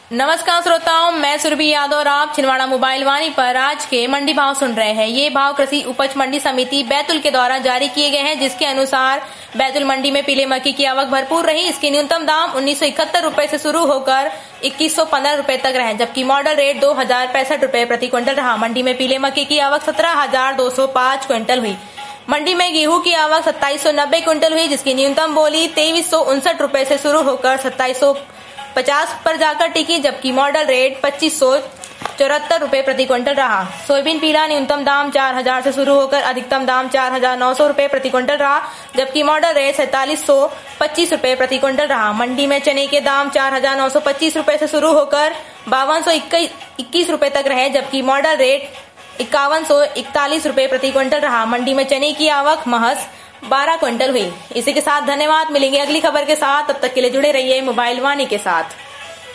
नमस्कार श्रोताओं, मैं सुरभि यादव और आप छिंदवाड़ा मोबाइल वाणी पर आज के मंडी भाव सुन रहे हैं। ये भाव कृषि उपज मंडी समिति बैतूल के द्वारा जारी किए गए हैं, जिसके अनुसार बैतूल मंडी में पीले मक्की की आवक भरपूर रही। इसके न्यूनतम दाम 1971 रुपए से शुरू होकर 2115 रुपए तक रहे, जबकि मॉडल रेट 2065 रुपए प्रति क्विंटल रहा। मंडी में पीले मक्की की आवक 17,205 क्विंटल हुई। मंडी में गेहूं की आवक 2790 क्विंटल हुई, जिसकी न्यूनतम बोली 2359 रुपए से शुरू होकर 2750 पर जाकर टिकी, जबकि मॉडल रेट 2574 रुपए प्रति क्विंटल रहा। सोयाबीन पीला न्यूनतम दाम 4000 से शुरू होकर अधिकतम दाम 4900 रुपए प्रति क्विंटल रहा, जबकि मॉडल रेट 4725 रुपए प्रति क्विंटल रहा। मंडी में चने के दाम 4925 रुपए से शुरू होकर 5221 रुपए तक रहे, जबकि मॉडल रेट 5141 रुपए प्रति क्विंटल रहा। मंडी में चने की आवक महज 12 क्विंटल हुई। इसी के साथ धन्यवाद। मिलेंगे अगली खबर के साथ, तब तक के लिए जुड़े रहिए मोबाइल वाणी के साथ।